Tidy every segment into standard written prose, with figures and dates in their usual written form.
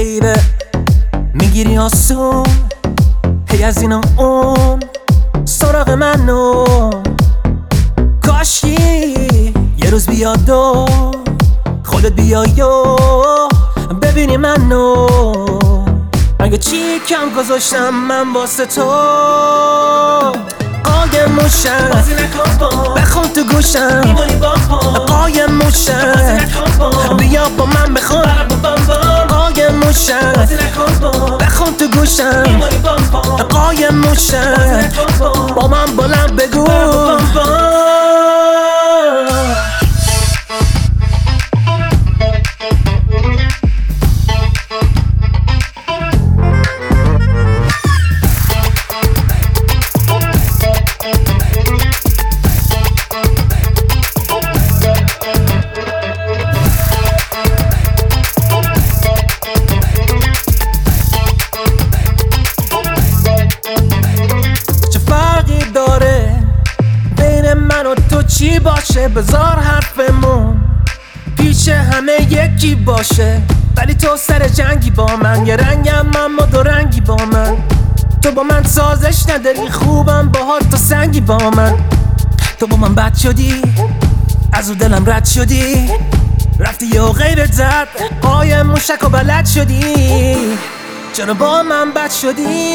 بیبه میگیری آسون هی از این و اون سراغ منو کاشی یه روز بیاد و خودت بیای و ببینی منو اگه چی کم گذاشتم من واسه تو قایم موشم بازی نکن با بخون تو گوشم میمونی با قایم موشم بازی نکن با بیا با من بخون قایم موشم بازی نکن با بخون تو گوشم میمونی با قایم موشم با من بلند بگو چی باشه بذار حرفمون پیش همه یکی باشه ولی تو سر جنگی با من یه رنگم اما دو رنگی با من تو با من سازش نداری خوبم باهات تو سنگی با من تو با من بد شدی از او دلم رد شدی رفتی یه غیرت زد قایم موشک و بلد شدی چرا با من بد شدی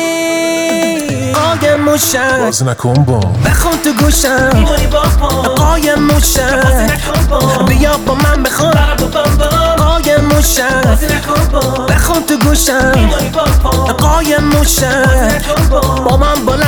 قایم موشم بازی نکن با بخون تو گوشم میمونی با قایم موشم بازی نکن با بیا با من بخون قایم موشم بازی نکن با بخون تو گوشم میمونی با قایم موشم با من